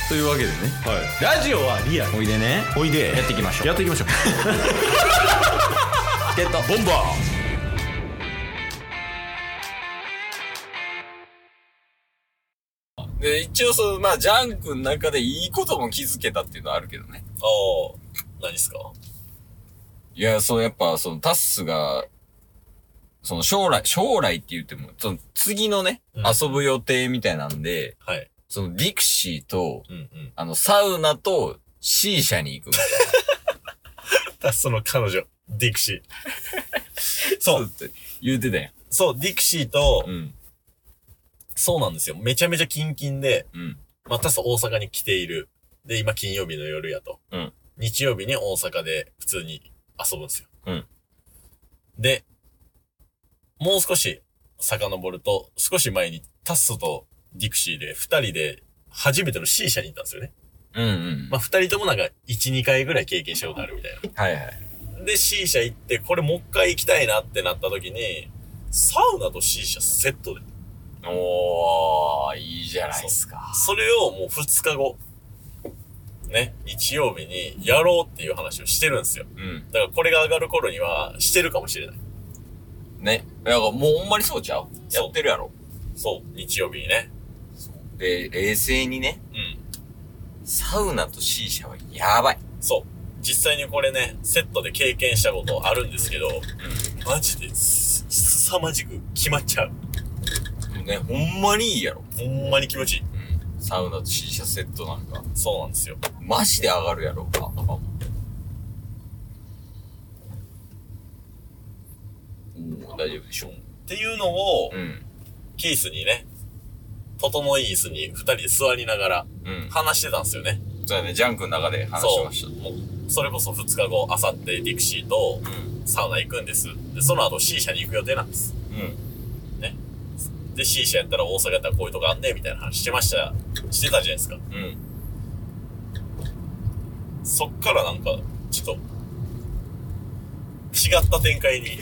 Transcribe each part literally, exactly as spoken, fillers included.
というわけでね、 はい、ラジオはリアル。 おいでね、 おいでやっていきましょう。 やっていきましょう。 ゲットボンバーで、一応その、まあ、ジャンクの中でいいことも気づけたっていうのはあるけどね。 ああ、何ですか？ いや、そう、やっぱ、その、タッスが、その、将来、将来って言っても、その、次のね、うん、遊ぶ予定みたいなんで、 はい。 その、ディクシーと、 うんうん、 あの、サウナと C 社に行くみたいな。 タッスの彼女、ディクシー。 そうって言うてたやん。 そう、ディクシーと、 うん。 そうなんですよ。めちゃめちゃキンキンで、 うん。 まあ、タス大阪に来ている。で、今金曜日の夜やと。 うん。 日曜日に大阪で普通に遊ぶんですよ。 うん。 で、もう少し遡ると、少し前にタスとディクシーで二人で初めての C 社に行ったんですよね。 うんうん。 まあ、二人ともなんかいち、にかいぐらい経験したことあるみたいな。 はいはい。 で、C 社行って、これもう一回行きたいなってなった時に、サウナと C 社セットで。 おー、いいじゃないですか。 それをもう二日後、ね、日曜日にやろうっていう話をしてるんですよ。 うん。 だからこれが上がる頃にはしてるかもしれない。 ね。だからもうほんまにそうちゃう？やってるやろ。 そう、日曜日にね。 で、冷静にね。 うん。 サウナと C 社はやばい。 そう。実際にこれね、セットで経験したことあるんですけど、うん、マジで、す、すさまじく決まっちゃう。 ね、ほんまにいいやろ。 ほんまに気持ちいい。 うん。サウナと C 社セットなんか。 そうなんですよ。 マジで上がるやろか、とかも。おー、大丈夫でしょう。 っていうのを、うん。ケースにね、整い椅子に二人で座りながら、うん。話してたんですよね。 そうやね、ジャンクの中で話してました。 そう。もう、それこそ二日後、あさってディクシーと、サウナ行くんです。で、その後 C 社に行く予定なんです。うん。ね。で、C 社やったら大阪やったらこういうとこあんねみたいな話してました、してたじゃないですか。うん。そっからなんか、ちょっと、違った展開に。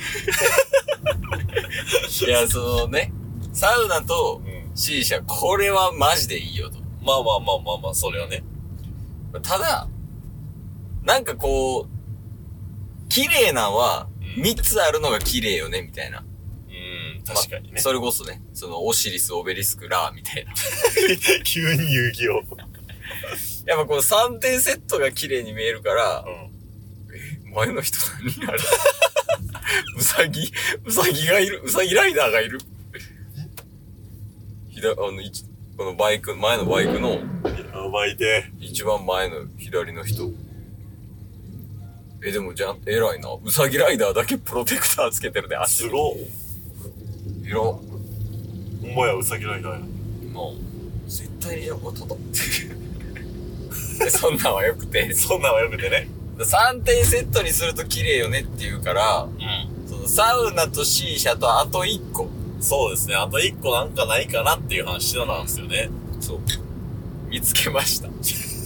いや、そのね、サウナと C 社、これはマジでいいよと。 まあまあまあまあまあ、それはね。 ただ、なんかこう、綺麗なんは、三つあるのが綺麗よね、みたいな。 うん、確かにね、ま。 それこそね、その、オシリス、オベリスク、ラーみたいな。 急に遊戯王。 やっぱこのさんてんセットが綺麗に見えるから、うん、え、前の人何あれうさぎ、うさぎがいる、うさぎライダーがいる。ひだ、あの、いち、このバイク、前のバイクの、 やばいで。 一番前の左の人。え、でもじゃあ、偉いな。うさぎライダーだけプロテクターつけてるで、足。 すごっ。 いら。ほんまや、うさぎライダーや。 もう、絶対にやっぱただって。そんなんはよくて。 そんなんはよくてね。 さんてんセットにすると綺麗よねって言うから、うん。そのサウナと C 社とあといっこ。 そうですね。あといっこなんかないかなっていう話してたんですよね。 そう。見つけました。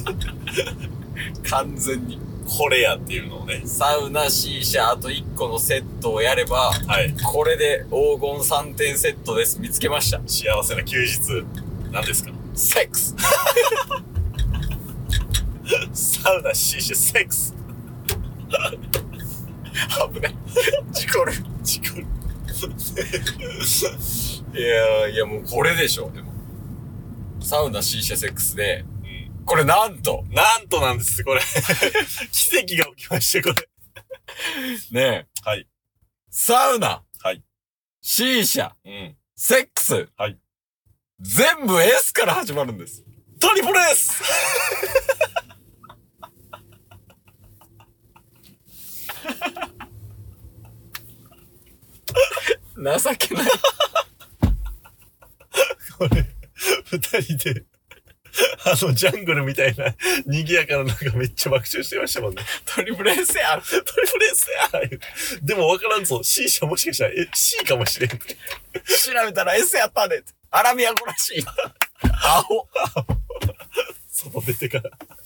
完全に。 これやっていうのをね。 サウナ C 社あといっこのセットをやれば、 はい。 これで黄金さんてんセットです。見つけました。 幸せな休日。何ですか？ セックス。 サウナ C 社セックス。 危ない。事故る。 事故る。 いやー、いやもうこれでしょ、でも。サウナ C 社セックスで、うん、これなんとなんとなんです、これ。奇跡が起きました、これ。 ねえ。 はい。 サウナ。 はい。 C 社。 うん。 セックス。 はい。 全部 S から始まるんです。 トリプル S! 情けない。 これ、二人で、あの、ジャングルみたいな、賑やかな中めっちゃ爆笑してましたもんね。 トリプル S やトリプル S やでもわからんぞ。C 社もしかしたら、え、C かもしれん。調べたら S やったで。アラビア語らしい。アホ。 外出てから。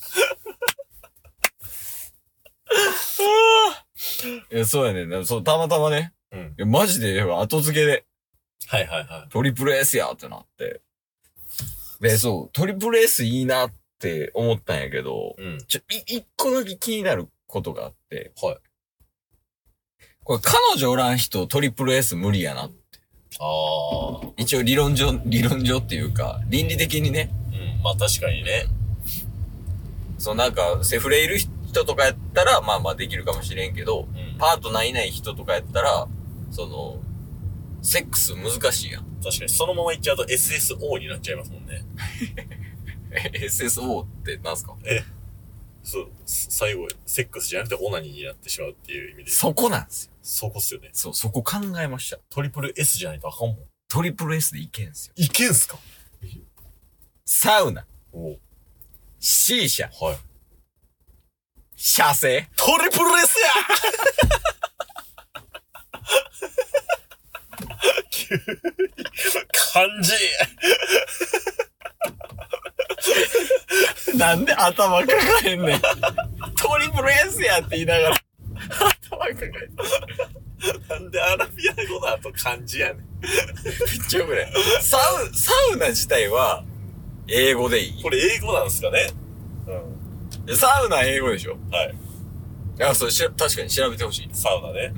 いや、そうやねん。そう、たまたまね。うん。いや、マジで、後付けで。 はいはいはい。 トリプル S やってなって。で、そう、トリプル S いいなってって思ったんやけど、 うん。 ちょ、い、一個だけ気になることがあって、 はい。 これ彼女おらん人トリプル S 無理やなって。 ああ。 一応理論上、理論上っていうか、倫理的にね。 うん、まあ確かにね。 そうなんか、セフレいる人とかやったら、まあまあできるかもしれんけど、 うん、 パートナーいない人とかやったら、その、セックス難しいやん。 確かに、そのままいっちゃうと エスエスオー になっちゃいますもんね。 エスエスオー ってなんすか？ え、そう、最後、セックスじゃなくてオナニーになってしまうっていう意味で。 そこなんですよ。 そこっすよね。 そう、そこ考えました。 トリプル S じゃないとあかんもん。 トリプル S でいけんすよ。 いけんすか？ サウナ。 お C 社。 はい。 射精。 トリプル S や急に、漢字なんで頭抱えんねん。トリプル S やって言いながら。頭抱えて。 なんでアラビア語だと漢字やねん。 めっちゃよくない。サウ、サウナ自体は、英語でいい？ これ英語なんすかね？ うん。サウナ英語でしょ？ はい。 いや、それしら、確かに調べてほしい。 サウナね。 うん。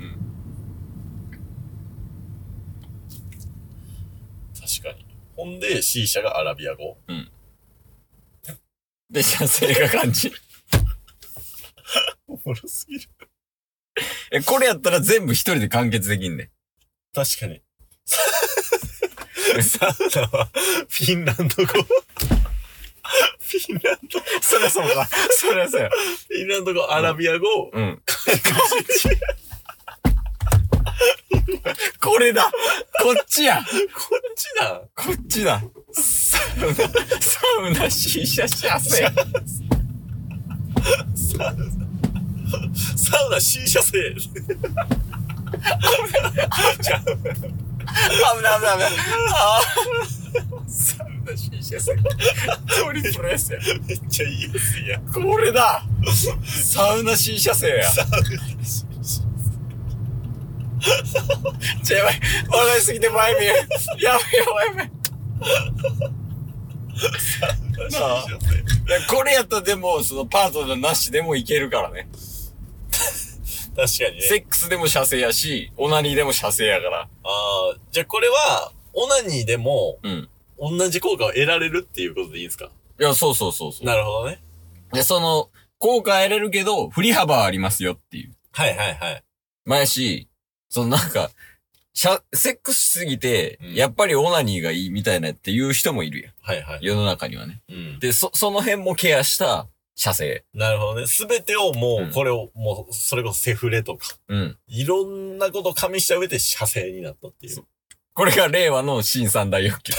確かに。ほんで、C 社がアラビア語。 うん。で、射精が漢字。 おもろすぎる。 え、これやったら全部一人で完結できんねん。 確かに。サウナは、フィンランド語。フィンランド語。 そりゃそうか。そりゃそうや。 フィンランド語、アラビア語。 うん。これだ。こっちや。 こっちだ。 こっちだ。サウナ、サウナ、シーシャ、射精。 サウナ、サウナ、シーシャ製。 じゃあ、危ない危ない危ない。あーサウナ、シーシャ製。トリプル S や。 めっちゃいいやつや。 これだ。サウナ、シーシャ製や。 サウナ、シーシャちょ、やばい。笑いすぎて前見え。やばいやばいやばい。なあ。これやったらでも、そのパートナーなしでもいけるからね。 確かにね。 セックスでも射精やし、オナニーでも射精やから。 ああ、じゃあこれは、オナニーでも、 うん。 同じ効果を得られるっていうことでいいんですか？ いや、そうそうそうそう。 なるほどね。 で、その、効果得れるけど、振り幅はありますよっていう。 はいはいはい。 前し、そのなんか、シャ、セックスしすぎて、 うん、 やっぱりオナニーがいいみたいなっていう人もいるやん。 はいはい。 世の中にはね。 うん。 で、そ、その辺もケアした射精。 なるほどね。すべてをもう、 うんこれを、もう、それこそセフレとか、 うん。 いろんなことを加味した上で射精になったっていう。 これが令和の新三大欲求。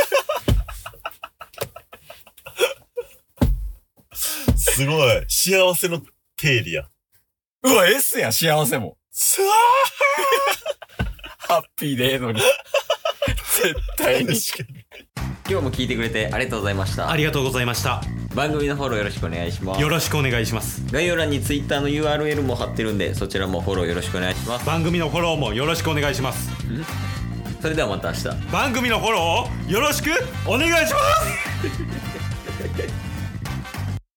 すごい。幸せの定理や。 うわ、S や、幸せも。 さあハッピーでええのに。絶対に。 今日も聞いてくれてありがとうございました。 ありがとうございました。 番組のフォローよろしくお願いします。 よろしくお願いします。 概要欄に Twitter の ユーアールエル も貼ってるんで、そちらもフォローよろしくお願いします。 番組のフォローもよろしくお願いします。 それではまた明日。 番組のフォローをよろしくお願いします